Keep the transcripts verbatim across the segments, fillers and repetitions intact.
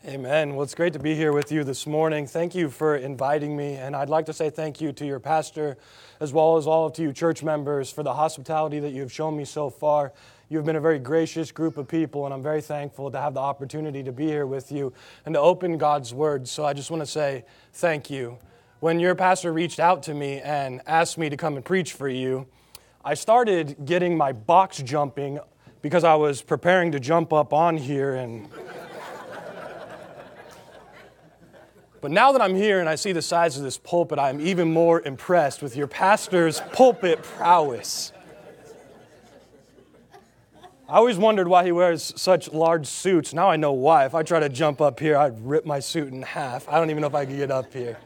Amen. Well, it's great to be here with you this morning. Thank you for inviting me, and I'd like to say thank you to your pastor, as well as all of you church members, for the hospitality that you have shown me so far. You've been a very gracious group of people, and I'm very thankful to have the opportunity to be here with you and to open God's Word. So I just want to say thank you. When your pastor reached out to me and asked me to come and preach for you, I started getting my box jumping because I was preparing to jump up on here and... But now that I'm here and I see the size of this pulpit, I'm even more impressed with your pastor's pulpit prowess. I always wondered why he wears such large suits. Now I know why. If I try to jump up here, I'd rip my suit in half. I don't even know if I could get up here.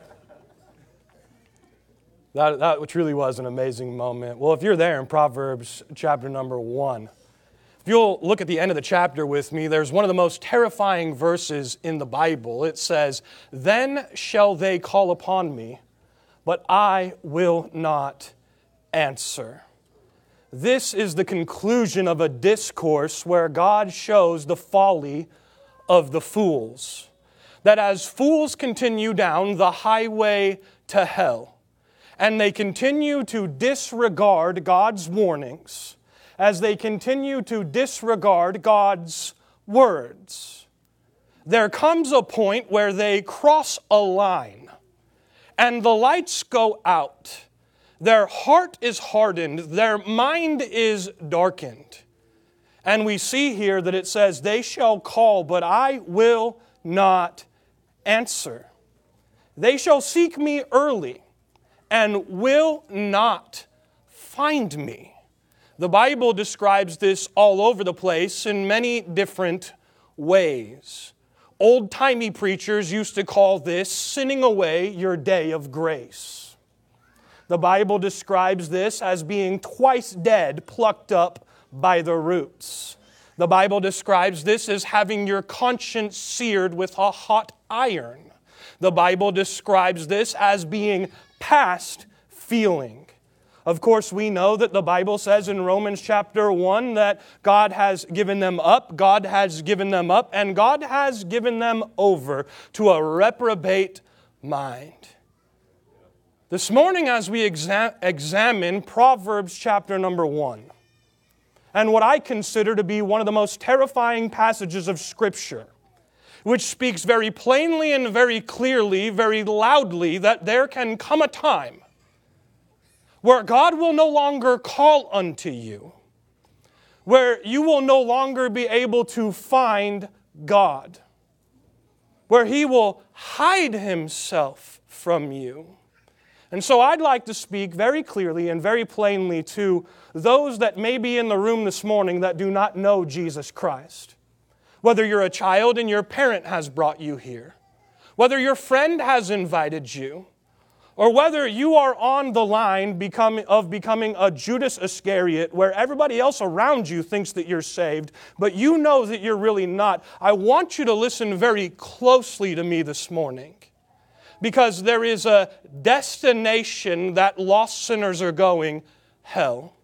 That, that truly was an amazing moment. Well, if you're there in Proverbs chapter number one, if you'll look at the end of the chapter with me, there's one of the most terrifying verses in the Bible. It says, "Then shall they call upon me, but I will not answer." This is the conclusion of a discourse where God shows the folly of the fools. That as fools continue down the highway to hell, and they continue to disregard God's warnings, as they continue to disregard God's words, there comes a point where they cross a line and the lights go out. Their heart is hardened. Their mind is darkened. And we see here that it says, "They shall call, but I will not answer. They shall seek me early and will not find me." The Bible describes this all over the place in many different ways. Old-timey preachers used to call this sinning away your day of grace. The Bible describes this as being twice dead, plucked up by the roots. The Bible describes this as having your conscience seared with a hot iron. The Bible describes this as being past feeling. Of course, we know that the Bible says in Romans chapter one that God has given them up, God has given them up, and God has given them over to a reprobate mind. This morning, as we exa- examine Proverbs chapter number one, and what I consider to be one of the most terrifying passages of Scripture, which speaks very plainly and very clearly, very loudly, that there can come a time where God will no longer call unto you, where you will no longer be able to find God, where He will hide Himself from you. And so I'd like to speak very clearly and very plainly to those that may be in the room this morning that do not know Jesus Christ. Whether you're a child and your parent has brought you here, whether your friend has invited you, or whether you are on the line become, of becoming a Judas Iscariot where everybody else around you thinks that you're saved, but you know that you're really not, I want you to listen very closely to me this morning. Because there is a destination that lost sinners are going, hell.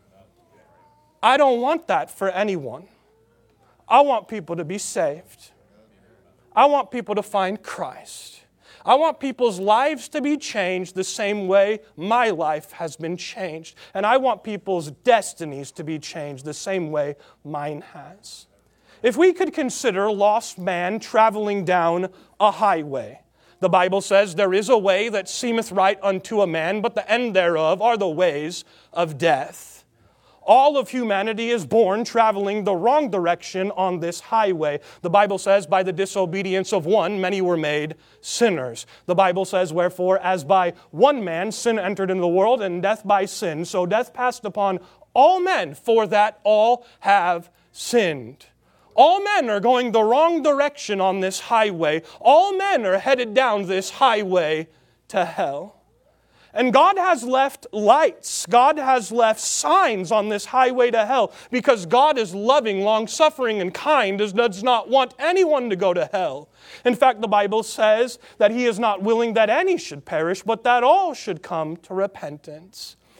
I don't want that for anyone. I want people to be saved. I want people to find Christ. I want people's lives to be changed the same way my life has been changed. And I want people's destinies to be changed the same way mine has. If we could consider lost man traveling down a highway, the Bible says there is a way that seemeth right unto a man, but the end thereof are the ways of death. All of humanity is born traveling the wrong direction on this highway. The Bible says, by the disobedience of one, many were made sinners. The Bible says, wherefore, as by one man sin entered into the world, and death by sin, so death passed upon all men, for that all have sinned. All men are going the wrong direction on this highway. All men are headed down this highway to hell. And God has left lights, God has left signs on this highway to hell because God is loving, long-suffering, and kind, and does not want anyone to go to hell. In fact, the Bible says that He is not willing that any should perish, but that all should come to repentance.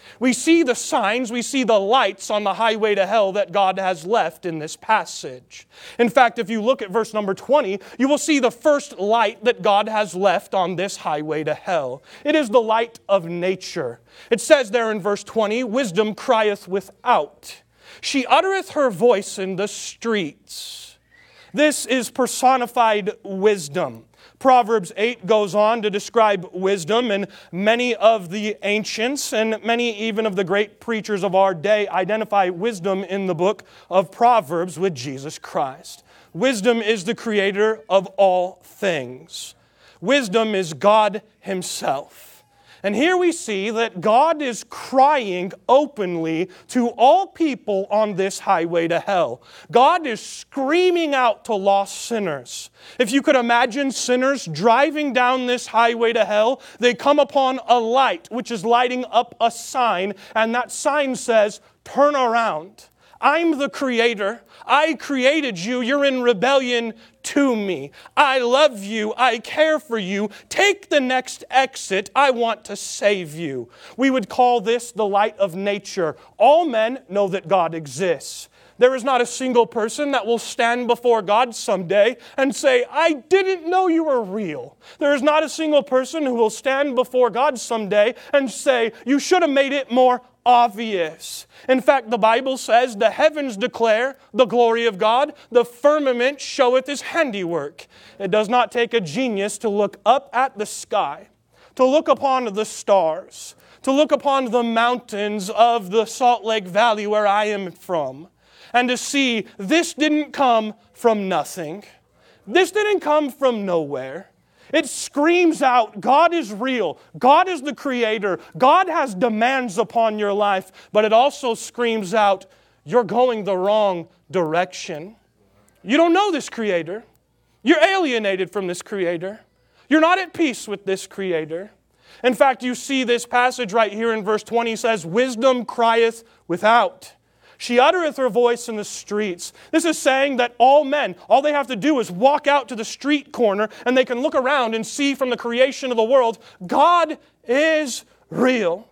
We see the signs, we see the lights on the highway to hell that God has left in this passage. In fact, if you look at verse number twenty, you will see the first light that God has left on this highway to hell. It is the light of nature. It says there in verse twenty, wisdom crieth without. She uttereth her voice in the streets. This is personified wisdom. Proverbs eight goes on to describe wisdom, and many of the ancients and many even of the great preachers of our day identify wisdom in the book of Proverbs with Jesus Christ. Wisdom is the creator of all things. Wisdom is God Himself. And here we see that God is crying openly to all people on this highway to hell. God is screaming out to lost sinners. If you could imagine sinners driving down this highway to hell, they come upon a light which is lighting up a sign, and that sign says, "Turn around. I'm the Creator. I created you. You're in rebellion to me. I love you. I care for you. Take the next exit. I want to save you." We would call this the light of nature. All men know that God exists. There is not a single person that will stand before God someday and say, "I didn't know you were real." There is not a single person who will stand before God someday and say, "You should have made it more obvious." In fact, the Bible says, "The heavens declare the glory of God, the firmament showeth His handiwork." It does not take a genius to look up at the sky, to look upon the stars, to look upon the mountains of the Salt Lake Valley where I am from, and to see this didn't come from nothing. This didn't come from nowhere. It screams out, God is real. God is the Creator. God has demands upon your life. But it also screams out, you're going the wrong direction. You don't know this Creator. You're alienated from this Creator. You're not at peace with this Creator. In fact, you see this passage right here in verse twenty says, wisdom crieth without. She uttereth her voice in the streets. This is saying that all men, all they have to do is walk out to the street corner and they can look around and see from the creation of the world, God is real.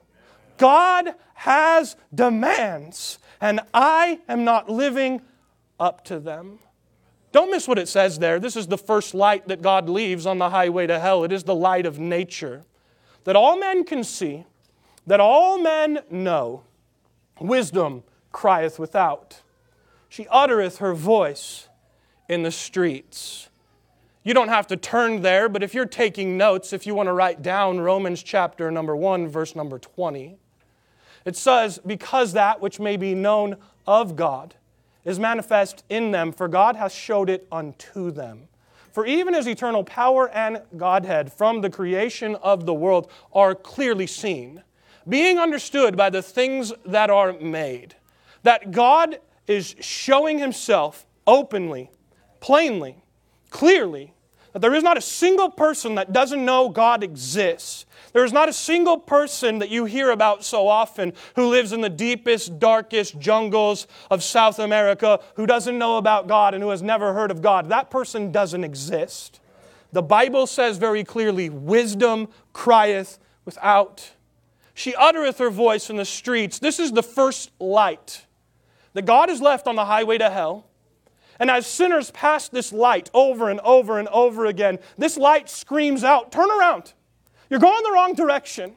God has demands, and I am not living up to them. Don't miss what it says there. This is the first light that God leaves on the highway to hell. It is the light of nature, that all men can see, that all men know. Wisdom crieth without. She uttereth her voice in the streets. You don't have to turn there, but if you're taking notes, if you want to write down Romans chapter number one, verse number twenty, it says, because that which may be known of God is manifest in them, for God hath showed it unto them. For even His eternal power and Godhead from the creation of the world are clearly seen, being understood by the things that are made, that God is showing Himself openly, plainly, clearly, that there is not a single person that doesn't know God exists. There is not a single person that you hear about so often who lives in the deepest, darkest jungles of South America who doesn't know about God and who has never heard of God. That person doesn't exist. The Bible says very clearly, wisdom crieth without. She uttereth her voice in the streets. This is the first light that God has left on the highway to hell. And as sinners pass this light over and over and over again, this light screams out, turn around. You're going the wrong direction.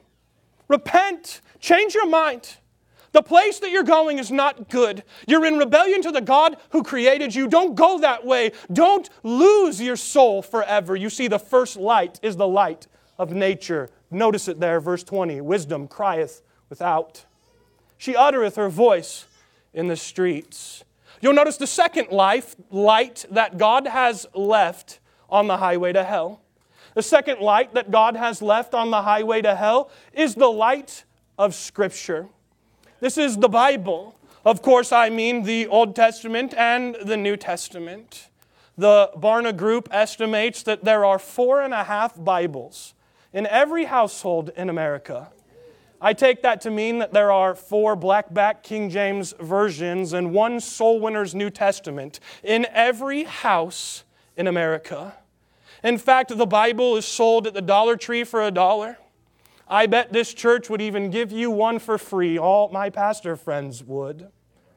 Repent. Change your mind. The place that you're going is not good. You're in rebellion to the God who created you. Don't go that way. Don't lose your soul forever. You see, the first light is the light of nature. Notice it there, verse twenty. Wisdom crieth without. She uttereth her voice in the streets. You'll notice the second life, light that God has left on the highway to hell. The second light that God has left on the highway to hell is the light of Scripture. This is the Bible. Of course, I mean the Old Testament and the New Testament. The Barna Group estimates that there are four and a half Bibles in every household in America. I take that to mean that there are four blackback King James versions and one Soul Winner's New Testament in every house in America. In fact, the Bible is sold at the Dollar Tree for a dollar. I bet this church would even give you one for free. All my pastor friends would.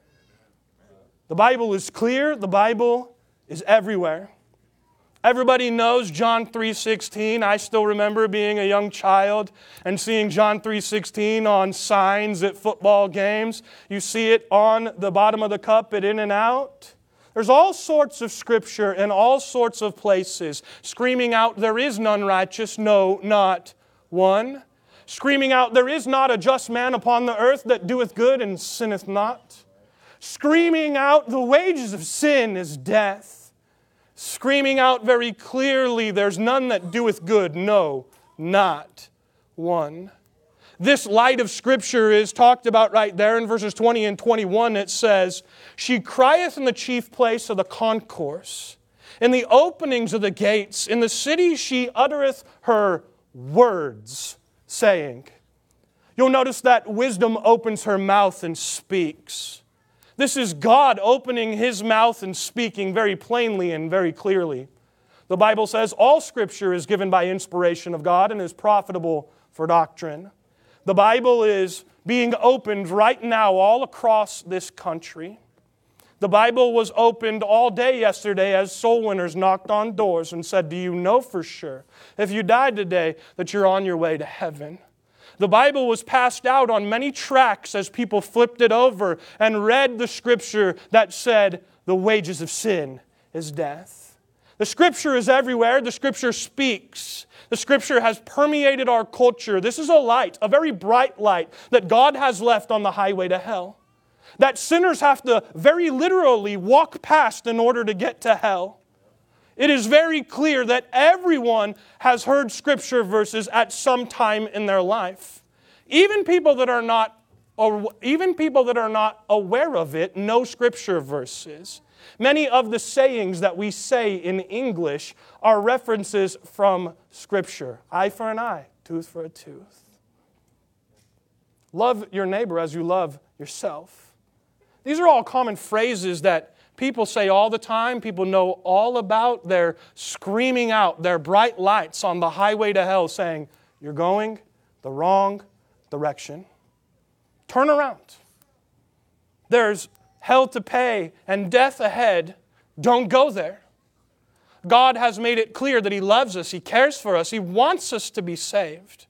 The Bible is clear. The Bible is everywhere. Everybody knows John three sixteen. I still remember being a young child and seeing John three sixteen on signs at football games. You see it on the bottom of the cup at In-N-Out. There's all sorts of scripture in all sorts of places screaming out, there is none righteous, no, not one. Screaming out, there is not a just man upon the earth that doeth good and sinneth not. Screaming out, the wages of sin is death. Screaming out very clearly, there's none that doeth good, no, not one. This light of Scripture is talked about right there in verses twenty and twenty-one. It says, she crieth in the chief place of the concourse, in the openings of the gates, in the city she uttereth her words, saying. You'll notice that wisdom opens her mouth and speaks. This is God opening His mouth and speaking very plainly and very clearly. The Bible says all Scripture is given by inspiration of God and is profitable for doctrine. The Bible is being opened right now all across this country. The Bible was opened all day yesterday as soul winners knocked on doors and said, do you know for sure, if you died today, that you're on your way to heaven? The Bible was passed out on many tracts as people flipped it over and read the Scripture that said, the wages of sin is death. The Scripture is everywhere. The Scripture speaks. The Scripture has permeated our culture. This is a light, a very bright light that God has left on the highway to hell, that sinners have to very literally walk past in order to get to hell. It is very clear that everyone has heard Scripture verses at some time in their life. Even people that are not, or even people that are not aware of it know Scripture verses. Many of the sayings that we say in English are references from Scripture. Eye for an eye, tooth for a tooth. Love your neighbor as you love yourself. These are all common phrases that people say all the time. People know all about. They're screaming out their bright lights on the highway to hell saying, you're going the wrong direction. Turn around. There's hell to pay and death ahead. Don't go there. God has made it clear that He loves us. He cares for us. He wants us to be saved.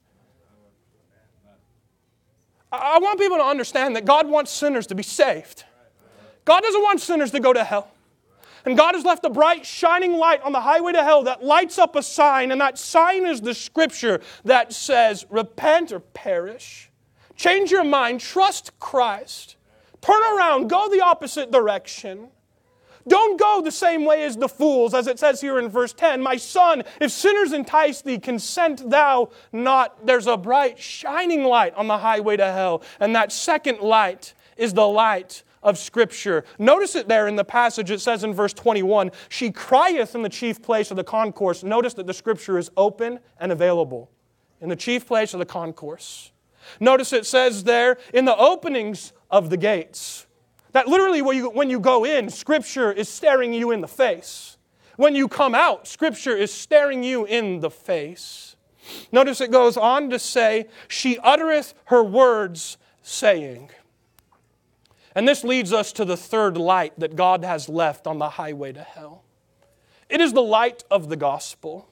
I want people to understand that God wants sinners to be saved. God doesn't want sinners to go to hell. And God has left a bright, shining light on the highway to hell that lights up a sign, and that sign is the Scripture that says, repent or perish. Change your mind, trust Christ. Turn around, go the opposite direction. Don't go the same way as the fools, as it says here in verse ten. My son, if sinners entice thee, consent thou not. There's a bright, shining light on the highway to hell. And that second light is the light of Scripture. Notice it there in the passage. It says in verse twenty-one, she crieth in the chief place of the concourse. Notice that the Scripture is open and available in the chief place of the concourse. Notice it says there, in the openings of the gates. That literally when you, when you go in, Scripture is staring you in the face. When you come out, Scripture is staring you in the face. Notice it goes on to say, she uttereth her words, saying. And this leads us to the third light that God has left on the highway to hell. It is the light of the gospel.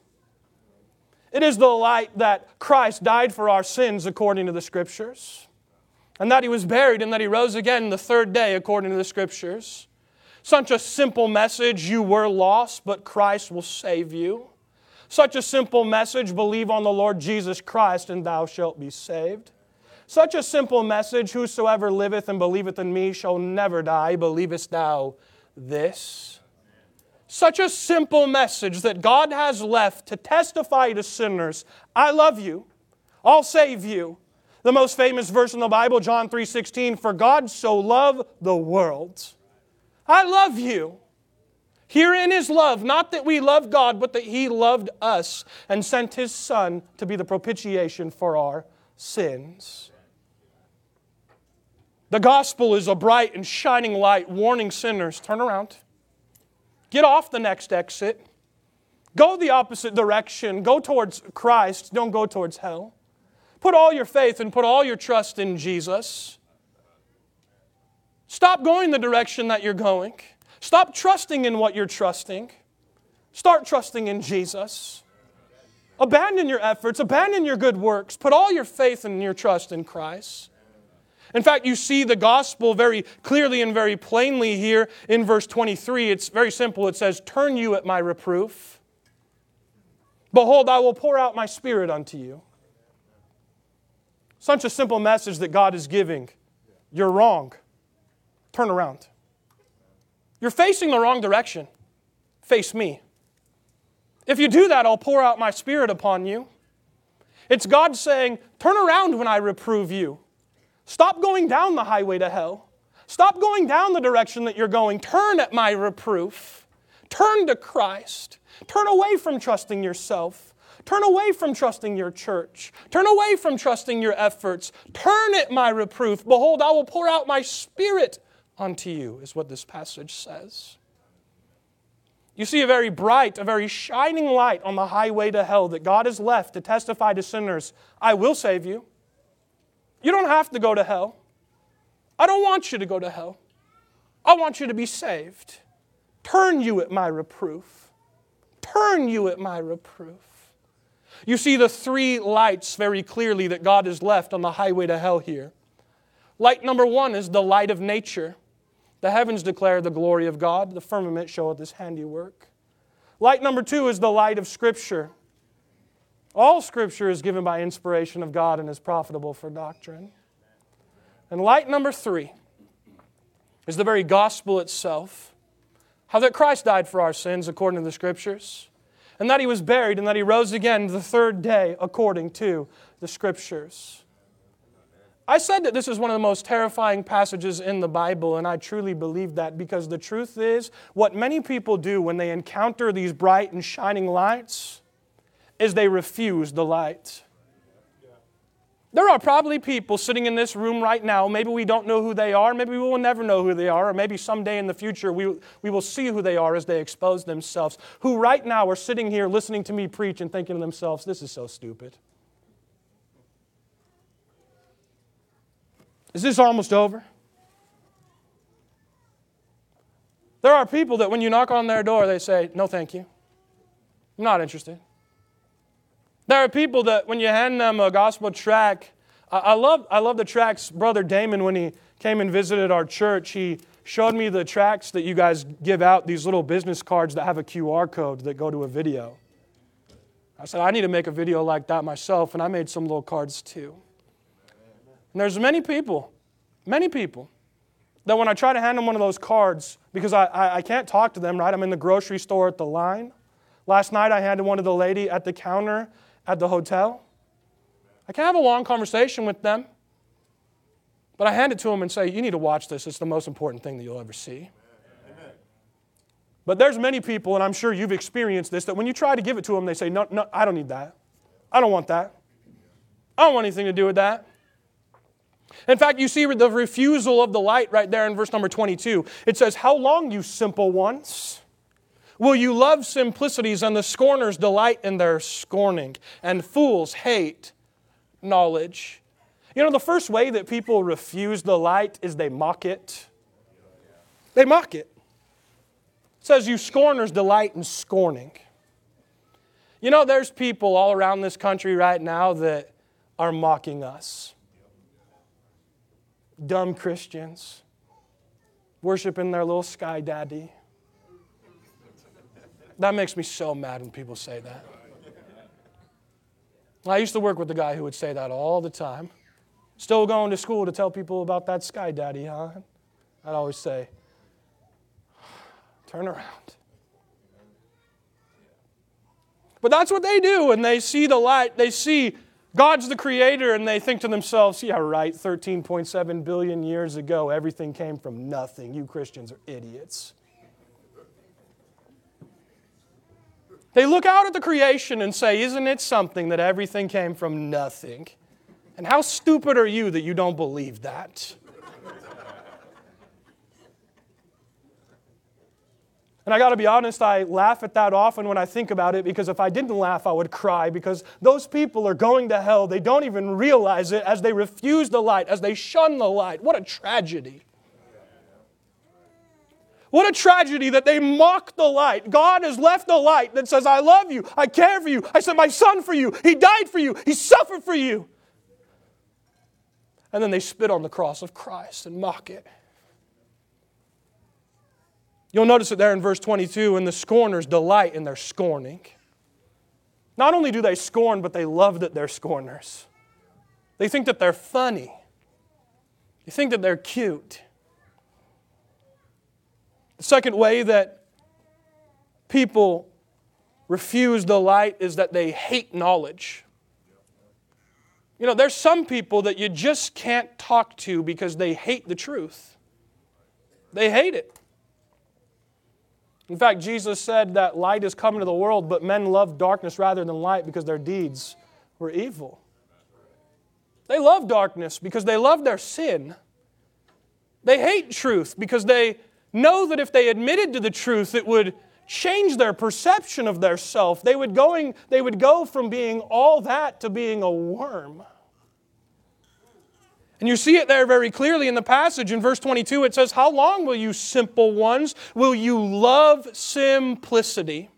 It is the light that Christ died for our sins according to the Scriptures, and that He was buried and that He rose again the third day according to the Scriptures. Such a simple message, you were lost, but Christ will save you. Such a simple message, believe on the Lord Jesus Christ and thou shalt be saved. Such a simple message, whosoever liveth and believeth in me shall never die. Believest thou this? Such a simple message that God has left to testify to sinners, I love you, I'll save you. The most famous verse in the Bible, John three sixteen, for God so loved the world. I love you. Herein is love, not that we love God, but that He loved us and sent His Son to be the propitiation for our sins. The gospel is a bright and shining light warning sinners, turn around. Get off the next exit. Go the opposite direction. Go towards Christ. Don't go towards hell. Put all your faith and put all your trust in Jesus. Stop going the direction that you're going. Stop trusting in what you're trusting. Start trusting in Jesus. Abandon your efforts. Abandon your good works. Put all your faith and your trust in Christ. In fact, you see the gospel very clearly and very plainly here in verse twenty-three. It's very simple. It says, "Turn you at my reproof. Behold, I will pour out my Spirit unto you." Such a simple message that God is giving. You're wrong. Turn around. You're facing the wrong direction. Face me. If you do that, I'll pour out my Spirit upon you. It's God saying, turn around when I reprove you. Stop going down the highway to hell. Stop going down the direction that you're going. Turn at my reproof. Turn to Christ. Turn away from trusting yourself. Turn away from trusting your church. Turn away from trusting your efforts. Turn at my reproof. Behold, I will pour out my Spirit unto you, is what this passage says. You see a very bright, a very shining light on the highway to hell that God has left to testify to sinners, I will save you. You don't have to go to hell. I don't want you to go to hell. I want you to be saved. Turn you at my reproof. Turn you at my reproof. You see the three lights very clearly that God has left on the highway to hell here. Light number one is the light of nature. The heavens declare the glory of God. The firmament showeth His handiwork. Light number two is the light of Scripture. All Scripture is given by inspiration of God and is profitable for doctrine. And light number three is the very gospel itself. How that Christ died for our sins according to the Scriptures. And that He was buried and that He rose again the third day according to the Scriptures. I said that this is one of the most terrifying passages in the Bible, and I truly believe that because the truth is, what many people do when they encounter these bright and shining lights is they refuse the light. There are probably people sitting in this room right now, maybe we don't know who they are, maybe we will never know who they are, or maybe someday in the future we, we will see who they are as they expose themselves, who right now are sitting here listening to me preach and thinking to themselves, this is so stupid. Is this almost over? There are people that when you knock on their door, they say, no thank you, I'm not interested. There are people that when you hand them a gospel tract, I love, I love the tracts. Brother Damon, when he came and visited our church, he showed me the tracts that you guys give out, these little business cards that have a Q R code that go to a video. I said, I need to make a video like that myself, and I made some little cards too. And there's many people, many people, that when I try to hand them one of those cards, because I, I, I can't talk to them, right? I'm in the grocery store at the line. Last night I handed one to the lady at the counter at the hotel. I can't have a long conversation with them, but I hand it to them and say, you need to watch this. It's the most important thing that you'll ever see. Amen. But there's many people, and I'm sure you've experienced this, that when you try to give it to them, they say, no, no, I don't need that. I don't want that. I don't want anything to do with that. In fact, you see the refusal of the light right there in verse number twenty-two. It says, how long, you simple ones? Will you love simplicities, and the scorners delight in their scorning, and fools hate knowledge? You know, the first way that people refuse the light is they mock it. They mock it. It says, you scorners delight in scorning. You know, there's people all around this country right now that are mocking us. Dumb Christians, worshiping their little sky daddy. That makes me so mad when people say that. I used to work with a guy who would say that all the time. Still going to school to tell people about that sky daddy, huh? I'd always say, turn around. But that's what they do, and they see the light. They see God's the creator, and they think to themselves, yeah, right, thirteen point seven billion years ago, everything came from nothing. You Christians are idiots. They look out at the creation and say, isn't it something that everything came from nothing? And how stupid are you that you don't believe that? And I got to be honest, I laugh at that often when I think about it, because if I didn't laugh, I would cry, because those people are going to hell. They don't even realize it as they refuse the light, as they shun the light. What a tragedy. What a tragedy that they mock the light. God has left a light that says, I love you, I care for you, I sent my son for you, He died for you, He suffered for you. And then they spit on the cross of Christ and mock it. You'll notice it there in verse twenty-two, and the scorners delight in their scorning. Not only do they scorn, but they love that they're scorners. They think that they're funny. They think that they're cute. The second way that people refuse the light is that they hate knowledge. You know, there's some people that you just can't talk to because they hate the truth. They hate it. In fact, Jesus said that light is coming to the world, but men love darkness rather than light because their deeds were evil. They love darkness because they love their sin. They hate truth because they know that if they admitted to the truth, it would change their perception of their self. They would, going, they would go from being all that to being a worm. And you see it there very clearly in the passage. In verse twenty-two, it says, how long will you simple ones, will you love simplicity?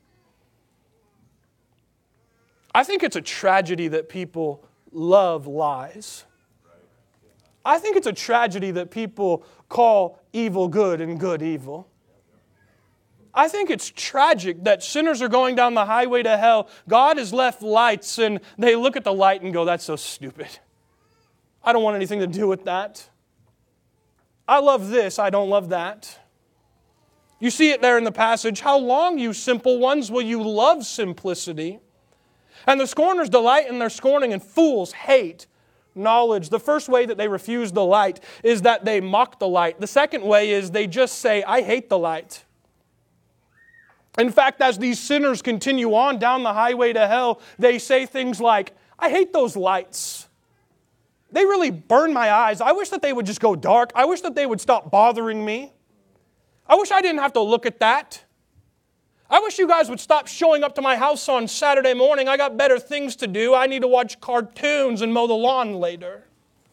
I think it's a tragedy that people love lies. I think it's a tragedy that people call evil good and good evil. I think it's tragic that sinners are going down the highway to hell. God has left lights and they look at the light and go, that's so stupid. I don't want anything to do with that. I love this, I don't love that. You see it there in the passage. How long, you simple ones, will you love simplicity? And the scorners delight in their scorning, and fools hate knowledge. The first way that they refuse the light is that they mock the light. The second way is they just say, I hate the light. In fact, as these sinners continue on down the highway to hell, they say things like, I hate those lights. They really burn my eyes. I wish that they would just go dark. I wish that they would stop bothering me. I wish I didn't have to look at that. I wish you guys would stop showing up to my house on Saturday morning. I got better things to do. I need to watch cartoons and mow the lawn later.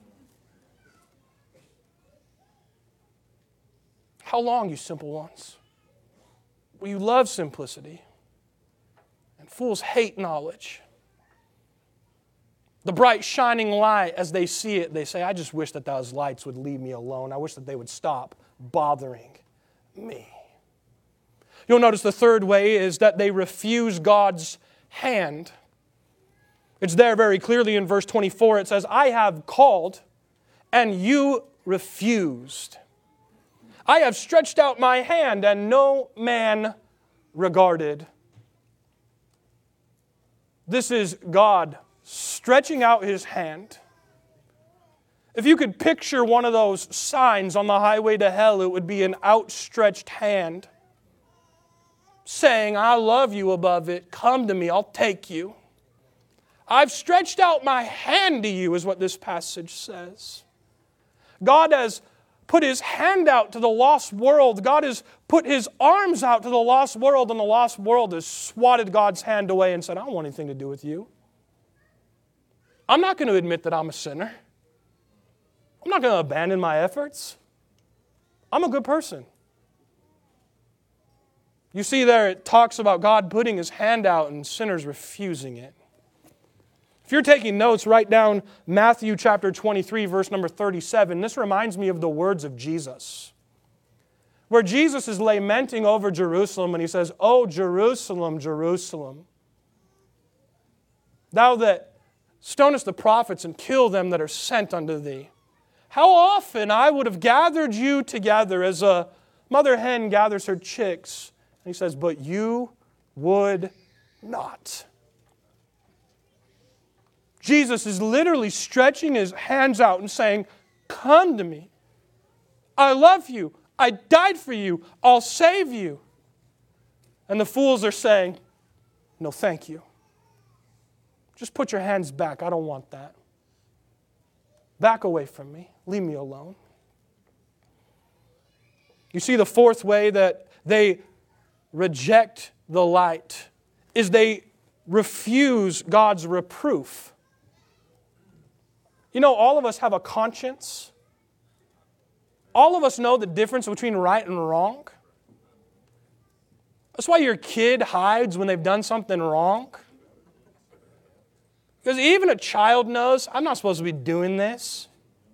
How long, you simple ones, will you love simplicity? And fools hate knowledge. The bright shining light, as they see it, they say, I just wish that those lights would leave me alone. I wish that they would stop bothering me. You'll notice the third way is that they refuse God's hand. It's there very clearly in verse twenty-four. It says, I have called, and you refused. I have stretched out my hand, and no man regarded. This is God stretching out His hand. If you could picture one of those signs on the highway to hell, it would be an outstretched hand saying, I love you above it. Come to me, I'll take you. I've stretched out my hand to you, is what this passage says. God has put His hand out to the lost world. God has put His arms out to the lost world, and the lost world has swatted God's hand away and said, I don't want anything to do with you. I'm not going to admit that I'm a sinner. I'm not going to abandon my efforts. I'm a good person. You see there, it talks about God putting His hand out and sinners refusing it. If you're taking notes, write down Matthew chapter twenty-three, verse number thirty-seven. This reminds me of the words of Jesus, where Jesus is lamenting over Jerusalem, and He says, Oh, Jerusalem, Jerusalem, thou that stonest the prophets and kill them that are sent unto thee. How often I would have gathered you together as a mother hen gathers her chicks. And He says, but you would not. Jesus is literally stretching His hands out and saying, come to me. I love you. I died for you. I'll save you. And the fools are saying, no, thank you. Just put your hands back. I don't want that. Back away from me. Leave me alone. You see the fourth way that they reject the light is they refuse God's reproof. You know, all of us have a conscience. All of us know the difference between right and wrong. That's why your kid hides when they've done something wrong. Because even a child knows, I'm not supposed to be doing this.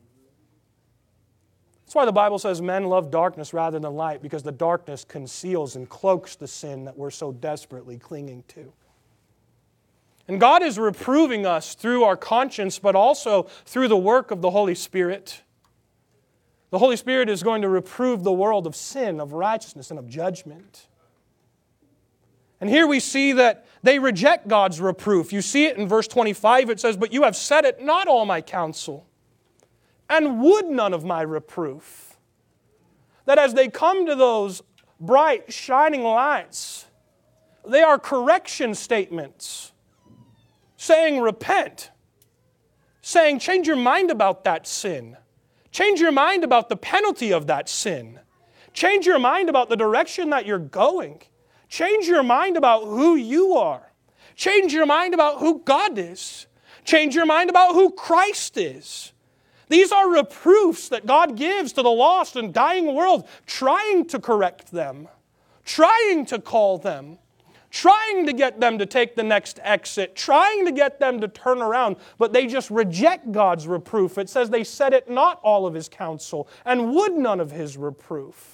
That's why the Bible says men love darkness rather than light, because the darkness conceals and cloaks the sin that we're so desperately clinging to. And God is reproving us through our conscience, but also through the work of the Holy Spirit. The Holy Spirit is going to reprove the world of sin, of righteousness, and of judgment. And here we see that they reject God's reproof. You see it in verse twenty-five. It says, "But you have said it not all my counsel, and would none of my reproof." That as they come to those bright, shining lights, they are correction statements, saying repent, saying change your mind about that sin, change your mind about the penalty of that sin, change your mind about the direction that you're going. Change your mind about who you are. Change your mind about who God is. Change your mind about who Christ is. These are reproofs that God gives to the lost and dying world, trying to correct them, trying to call them, trying to get them to take the next exit, trying to get them to turn around, but they just reject God's reproof. It says they said it not all of His counsel, and would none of His reproof.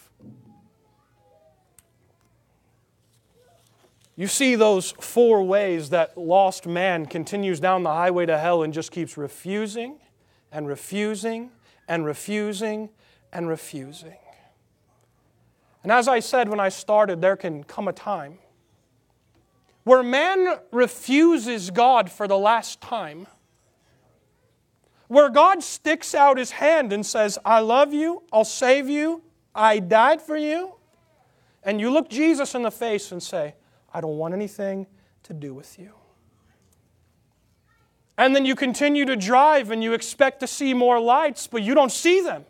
You see those four ways that lost man continues down the highway to hell and just keeps refusing and refusing and refusing and refusing. And as I said when I started, there can come a time where man refuses God for the last time, where God sticks out His hand and says, I love you, I'll save you, I died for you, and you look Jesus in the face and say, I don't want anything to do with you. And then you continue to drive and you expect to see more lights, but you don't see them.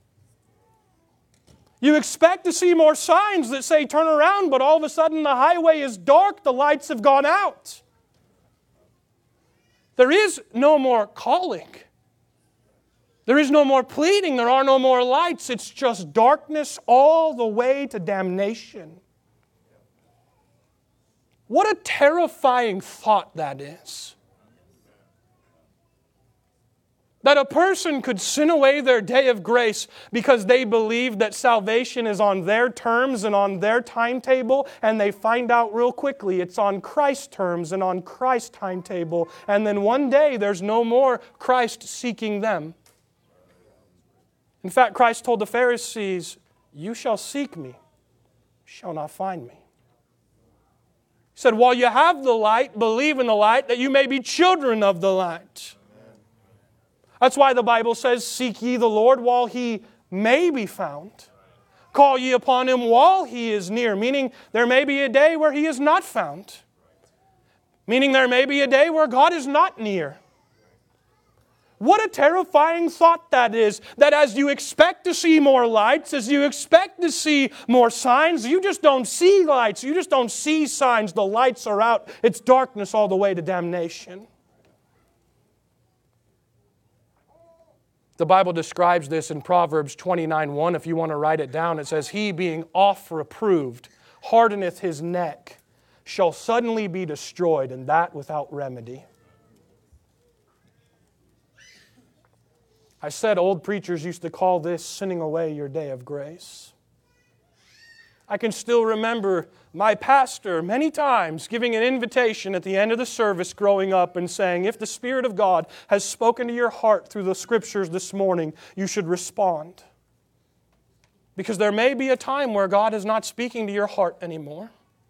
You expect to see more signs that say turn around, but all of a sudden the highway is dark, the lights have gone out. There is no more calling. There is no more pleading, there are no more lights. It's just darkness all the way to damnation. What a terrifying thought that is. That a person could sin away their day of grace because they believe that salvation is on their terms and on their timetable, and they find out real quickly it's on Christ's terms and on Christ's timetable, and then one day there's no more Christ seeking them. In fact, Christ told the Pharisees, you shall seek me, shall not find me. He said, while you have the light, believe in the light, that you may be children of the light. Amen. That's why the Bible says, seek ye the Lord while He may be found. Call ye upon Him while He is near. Meaning, there may be a day where He is not found. Meaning, there may be a day where God is not near. What a terrifying thought that is, that as you expect to see more lights, as you expect to see more signs, you just don't see lights, you just don't see signs, the lights are out, it's darkness all the way to damnation. The Bible describes this in Proverbs twenty-nine one, if you want to write it down. It says, he being oft reproved, hardeneth his neck, shall suddenly be destroyed, and that without remedy. I said old preachers used to call this sinning away your day of grace. I can still remember my pastor many times giving an invitation at the end of the service growing up and saying, if the Spirit of God has spoken to your heart through the Scriptures this morning, you should respond. Because there may be a time where God is not speaking to your heart anymore.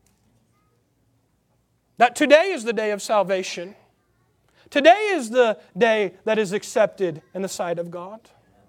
That today is the day of salvation. Today is the day that is accepted in the sight of God.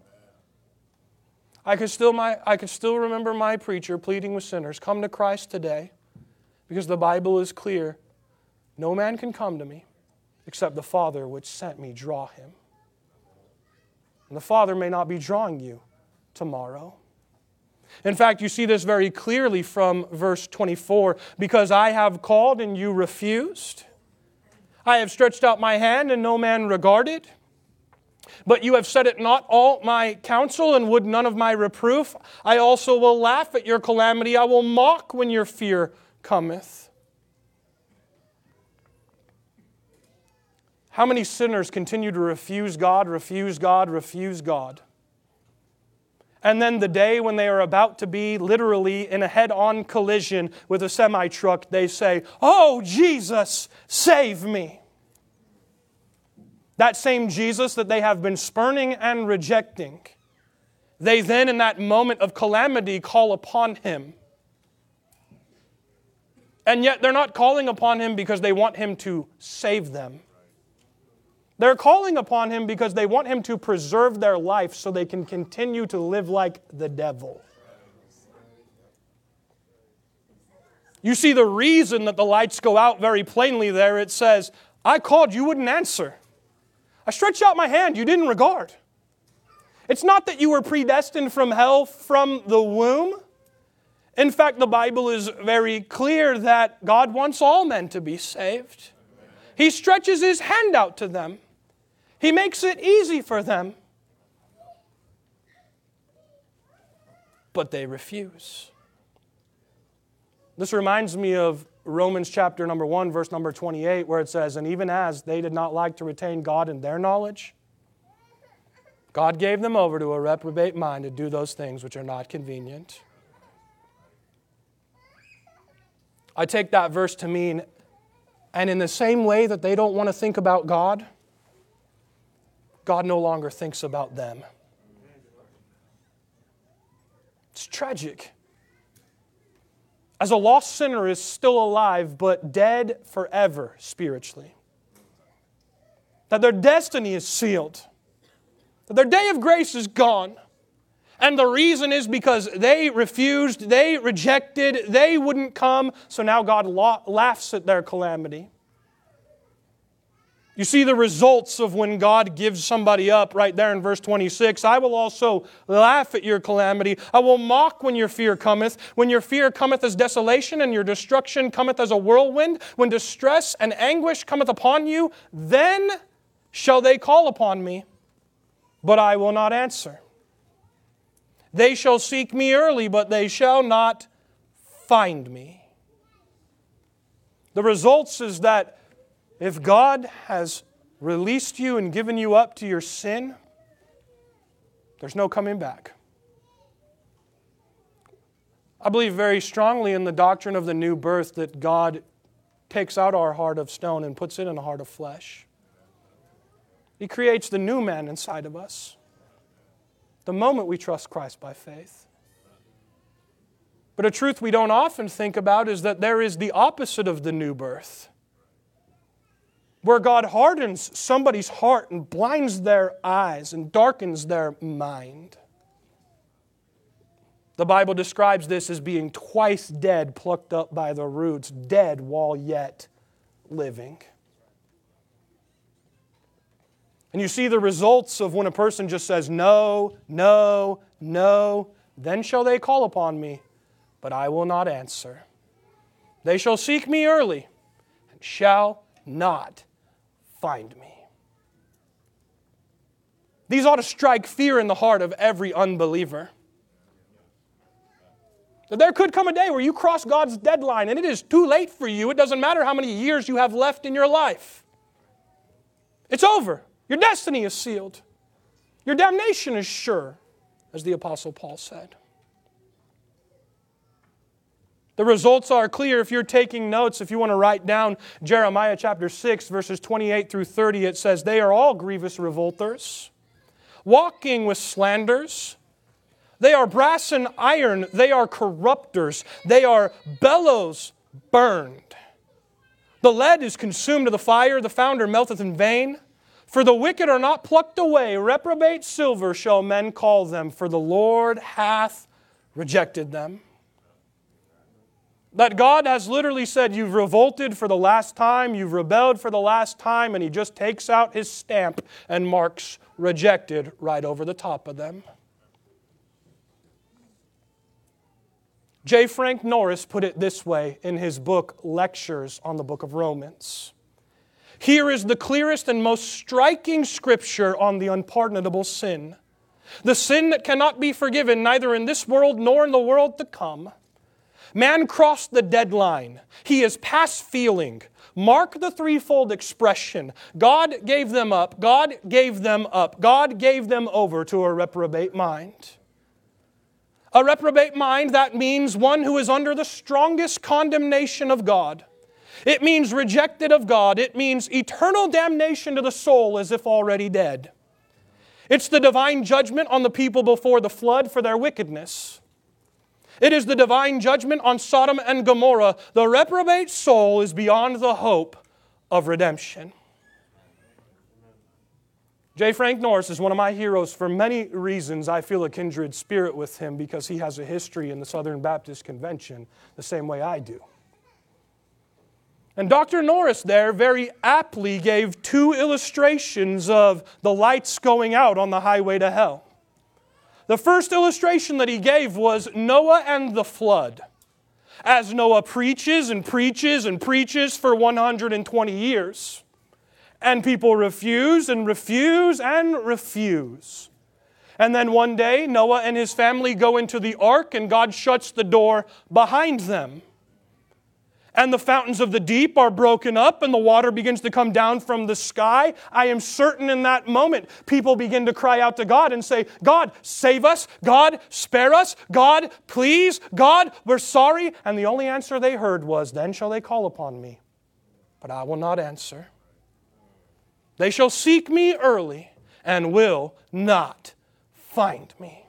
I can still my I can still remember my preacher pleading with sinners, come to Christ today, because the Bible is clear. No man can come to me except the Father which sent me draw him. And the Father may not be drawing you tomorrow. In fact, you see this very clearly from verse twenty-four. Because I have called and you refused. I have stretched out my hand and no man regarded. But you have set at naught all my counsel and would none of my reproof. I also will laugh at your calamity. I will mock when your fear cometh. How many sinners continue to refuse God, refuse God, refuse God? And then the day when they are about to be literally in a head-on collision with a semi-truck, they say, "Oh, Jesus, save me." That same Jesus that they have been spurning and rejecting, they then in that moment of calamity call upon Him. And yet they're not calling upon Him because they want Him to save them. They're calling upon Him because they want Him to preserve their life so they can continue to live like the devil. You see the reason that the lights go out very plainly there. It says, I called, you wouldn't answer. I stretched out my hand, you didn't regard. It's not that you were predestined from hell from the womb. In fact, the Bible is very clear that God wants all men to be saved. He stretches His hand out to them. He makes it easy for them. But they refuse. This reminds me of Romans chapter number one, verse number twenty-eight, where it says, "And even as they did not like to retain God in their knowledge, God gave them over to a reprobate mind to do those things which are not convenient." I take that verse to mean, and in the same way that they don't want to think about God, God no longer thinks about them. It's tragic. As a lost sinner is still alive, but dead forever spiritually. That their destiny is sealed. That their day of grace is gone. And the reason is because they refused, they rejected, they wouldn't come, so now God laughs at their calamity. You see the results of when God gives somebody up right there in verse twenty-six. I will also laugh at your calamity. I will mock when your fear cometh. When your fear cometh as desolation and your destruction cometh as a whirlwind. When distress and anguish cometh upon you, then shall they call upon me, but I will not answer. They shall seek me early, but they shall not find me. The results is that if God has released you and given you up to your sin, there's no coming back. I believe very strongly in the doctrine of the new birth that God takes out our heart of stone and puts it in a heart of flesh. He creates the new man inside of us the moment we trust Christ by faith. But a truth we don't often think about is that there is the opposite of the new birth, where God hardens somebody's heart and blinds their eyes and darkens their mind. The Bible describes this as being twice dead, plucked up by the roots, dead while yet living. And you see the results of when a person just says, no, no, no, then shall they call upon me, but I will not answer. They shall seek me early, and shall not find me. These ought to strike fear in the heart of every unbeliever. That there could come a day where you cross God's deadline and it is too late for you. It doesn't matter how many years you have left in your life. It's over. Your destiny is sealed. Your damnation is sure, as the Apostle Paul said. The results are clear. If you're taking notes, if you want to write down Jeremiah chapter six, verses twenty-eight through thirty, it says, they are all grievous revolters, walking with slanders. They are brass and iron. They are corrupters. They are bellows burned. The lead is consumed to the fire. The founder melteth in vain. For the wicked are not plucked away. Reprobate silver shall men call them. For the Lord hath rejected them. That God has literally said, you've revolted for the last time, you've rebelled for the last time, and He just takes out His stamp and marks rejected right over the top of them. J. Frank Norris put it this way in his book, Lectures on the Book of Romans. Here is the clearest and most striking scripture on the unpardonable sin. The sin that cannot be forgiven neither in this world nor in the world to come. Man crossed the deadline. He is past feeling. Mark the threefold expression. God gave them up. God gave them up. God gave them over to a reprobate mind. A reprobate mind, that means one who is under the strongest condemnation of God. It means rejected of God. It means eternal damnation to the soul as if already dead. It's the divine judgment on the people before the flood for their wickedness. It is the divine judgment on Sodom and Gomorrah. The reprobate soul is beyond the hope of redemption. J. Frank Norris is one of my heroes. For many reasons, I feel a kindred spirit with him because he has a history in the Southern Baptist Convention the same way I do. And Doctor Norris there very aptly gave two illustrations of the lights going out on the highway to hell. The first illustration that he gave was Noah and the flood. As Noah preaches and preaches and preaches for one hundred twenty years. And people refuse and refuse and refuse. And then one day, Noah and his family go into the ark and God shuts the door behind them. And the fountains of the deep are broken up and the water begins to come down from the sky. I am certain in that moment, people begin to cry out to God and say, God, save us. God, spare us. God, please. God, we're sorry. And the only answer they heard was, then shall they call upon me, but I will not answer. They shall seek me early and will not find me.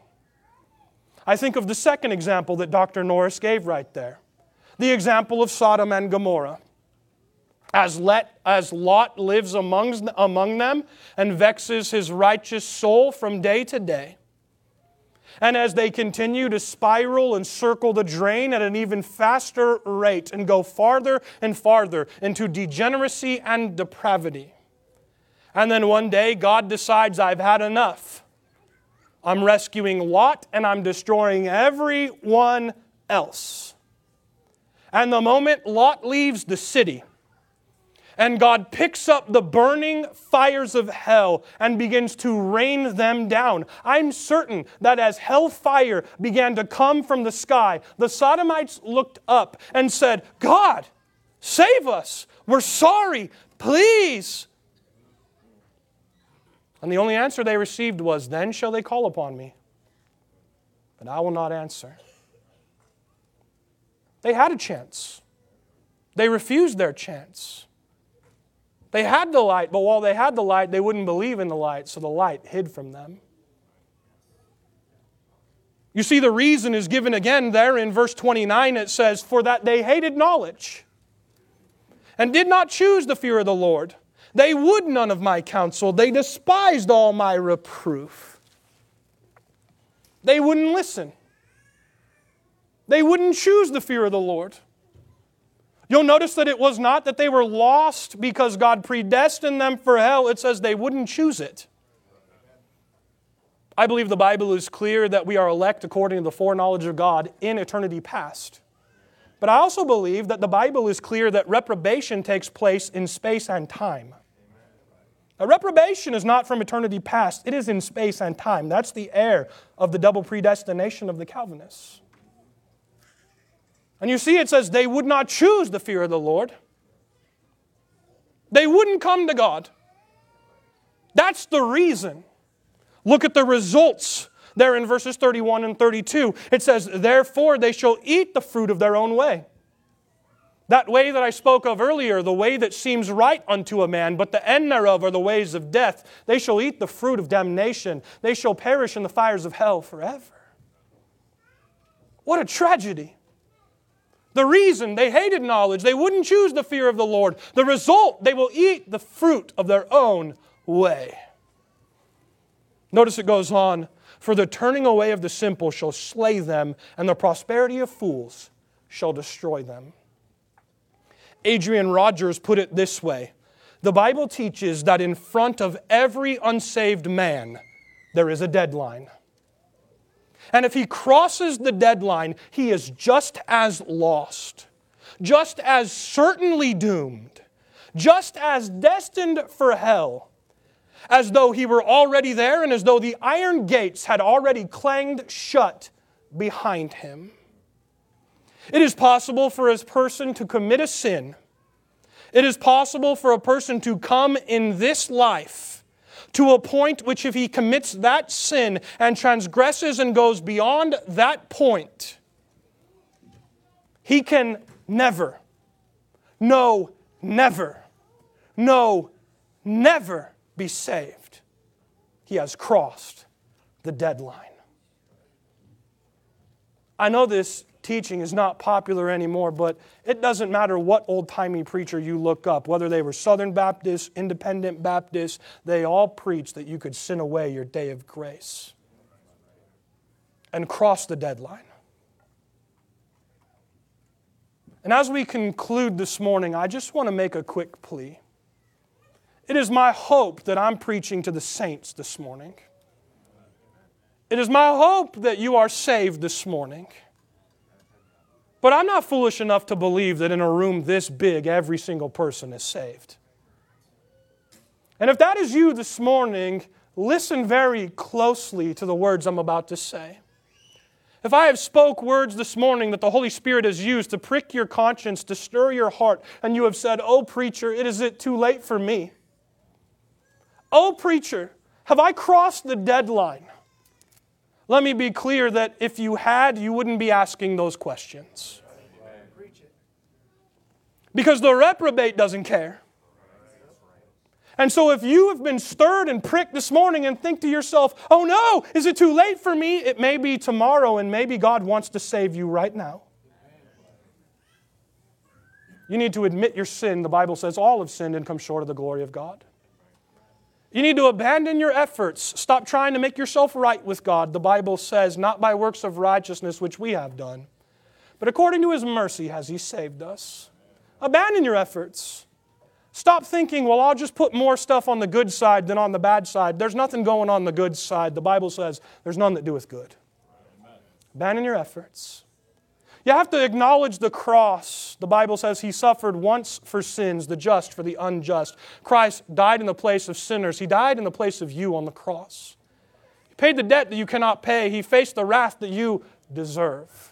I think of the second example that Doctor Norris gave right there. The example of Sodom and Gomorrah. As, let, as Lot lives among, among them and vexes his righteous soul from day to day. And as they continue to spiral and circle the drain at an even faster rate and go farther and farther into degeneracy and depravity. And then one day God decides, I've had enough. I'm rescuing Lot and I'm destroying everyone else. And the moment Lot leaves the city, and God picks up the burning fires of hell and begins to rain them down. I'm certain that as hellfire began to come from the sky, the Sodomites looked up and said, God, save us. We're sorry. Please. And the only answer they received was, then shall they call upon me, but I will not answer. They had a chance. They refused their chance. They had the light, but while they had the light, they wouldn't believe in the light, so the light hid from them. You see, the reason is given again there in verse twenty-nine. It says, for that they hated knowledge and did not choose the fear of the Lord. They would none of my counsel. They despised all my reproof. They wouldn't listen. They wouldn't choose the fear of the Lord. You'll notice that it was not that they were lost because God predestined them for hell. It says they wouldn't choose it. I believe the Bible is clear that we are elect according to the foreknowledge of God in eternity past. But I also believe that the Bible is clear that reprobation takes place in space and time. A reprobation is not from eternity past. It is in space and time. That's the error of the double predestination of the Calvinists. And you see, it says they would not choose the fear of the Lord. They wouldn't come to God. That's the reason. Look at the results there in verses thirty-one and thirty-two. It says, therefore they shall eat the fruit of their own way. That way that I spoke of earlier, the way that seems right unto a man, but the end thereof are the ways of death. They shall eat the fruit of damnation. They shall perish in the fires of hell forever. What a tragedy. The reason they hated knowledge, they wouldn't choose the fear of the Lord. The result, they will eat the fruit of their own way. Notice it goes on, for the turning away of the simple shall slay them, and the prosperity of fools shall destroy them. Adrian Rogers put it this way. The Bible teaches that in front of every unsaved man, there is a deadline. And if he crosses the deadline, he is just as lost, just as certainly doomed, just as destined for hell, as though he were already there and as though the iron gates had already clanged shut behind him. It is possible for a person to commit a sin. It is possible for a person to come in this life to a point which if he commits that sin and transgresses and goes beyond that point, he can never, no, never, no, never be saved. He has crossed the deadline. I know this teaching is not popular anymore, but it doesn't matter what old-timey preacher you look up, whether they were Southern Baptist, Independent Baptist, they all preach that you could sin away your day of grace and cross the deadline. And as we conclude this morning, I just want to make a quick plea. It is my hope that I'm preaching to the saints this morning. It is my hope that you are saved this morning. But I'm not foolish enough to believe that in a room this big, every single person is saved. And if that is you this morning, listen very closely to the words I'm about to say. If I have spoke words this morning that the Holy Spirit has used to prick your conscience, to stir your heart, and you have said, "Oh, preacher, it is it too late for me? Oh, preacher, have I crossed the deadline?" Let me be clear that if you had, you wouldn't be asking those questions. Because the reprobate doesn't care. And so if you have been stirred and pricked this morning and think to yourself, "Oh no, is it too late for me?" It may be tomorrow and maybe God wants to save you right now. You need to admit your sin. The Bible says all have sinned and come short of the glory of God. You need to abandon your efforts. Stop trying to make yourself right with God. The Bible says, not by works of righteousness which we have done, but according to His mercy has He saved us. Abandon your efforts. Stop thinking, well, I'll just put more stuff on the good side than on the bad side. There's nothing going on the good side. The Bible says there's none that doeth good. Amen. Abandon your efforts. You have to acknowledge the cross. The Bible says He suffered once for sins, the just for the unjust. Christ died in the place of sinners. He died in the place of you on the cross. He paid the debt that you cannot pay. He faced the wrath that you deserve.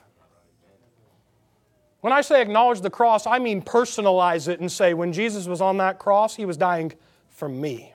When I say acknowledge the cross, I mean personalize it and say, when Jesus was on that cross, He was dying for me.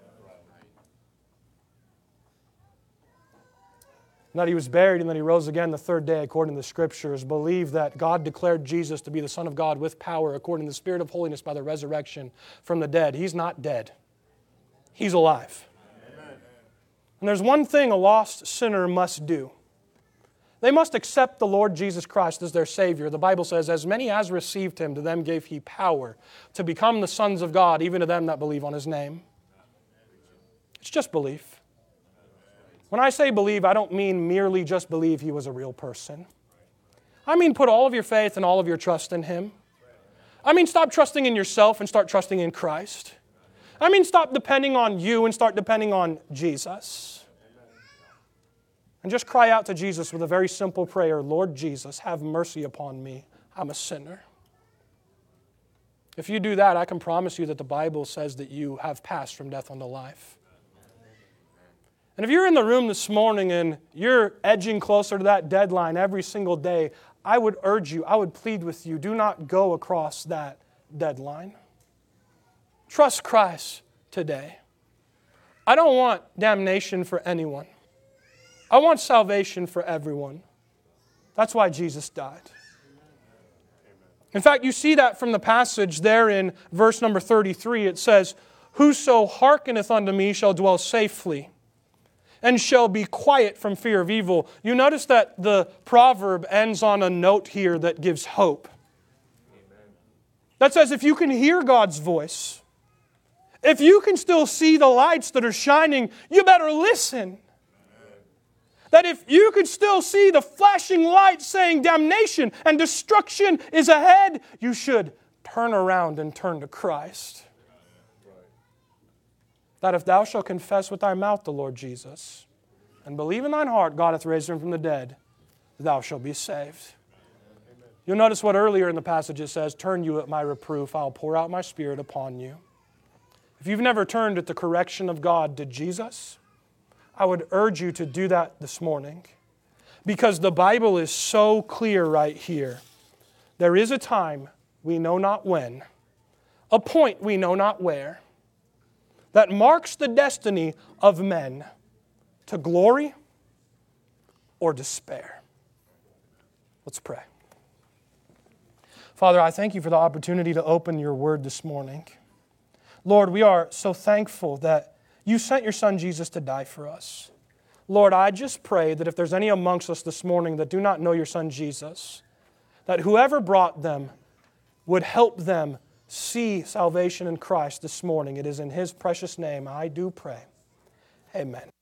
And that He was buried and that He rose again the third day according to the Scriptures. Believe that God declared Jesus to be the Son of God with power according to the Spirit of holiness by the resurrection from the dead. He's not dead. He's alive. Amen. And there's one thing a lost sinner must do. They must accept the Lord Jesus Christ as their Savior. The Bible says, as many as received Him, to them gave He power to become the sons of God, even to them that believe on His name. It's just belief. When I say believe, I don't mean merely just believe He was a real person. I mean put all of your faith and all of your trust in Him. I mean stop trusting in yourself and start trusting in Christ. I mean stop depending on you and start depending on Jesus. And just cry out to Jesus with a very simple prayer, Lord Jesus, have mercy upon me. I'm a sinner. If you do that, I can promise you that the Bible says that you have passed from death unto life. And if you're in the room this morning and you're edging closer to that deadline every single day, I would urge you, I would plead with you, do not go across that deadline. Trust Christ today. I don't want damnation for anyone. I want salvation for everyone. That's why Jesus died. In fact, you see that from the passage there in verse number thirty-three. It says, "Whoso hearkeneth unto me shall dwell safely, and shall be quiet from fear of evil." You notice that the proverb ends on a note here that gives hope. Amen. That says if you can hear God's voice, if you can still see the lights that are shining, you better listen. Amen. That if you could still see the flashing lights saying damnation and destruction is ahead, you should turn around and turn to Christ. That if thou shalt confess with thy mouth the Lord Jesus, and believe in thine heart God hath raised him from the dead, thou shalt be saved. You'll notice what earlier in the passage it says, turn you at my reproof, I'll pour out my Spirit upon you. If you've never turned at the correction of God to Jesus, I would urge you to do that this morning. Because the Bible is so clear right here. There is a time, we know not when, a point we know not where, that marks the destiny of men to glory or despair. Let's pray. Father, I thank you for the opportunity to open your word this morning. Lord, we are so thankful that you sent your Son Jesus to die for us. Lord, I just pray that if there's any amongst us this morning that do not know your Son Jesus, that whoever brought them would help them see salvation in Christ this morning. It is in His precious name I do pray. Amen.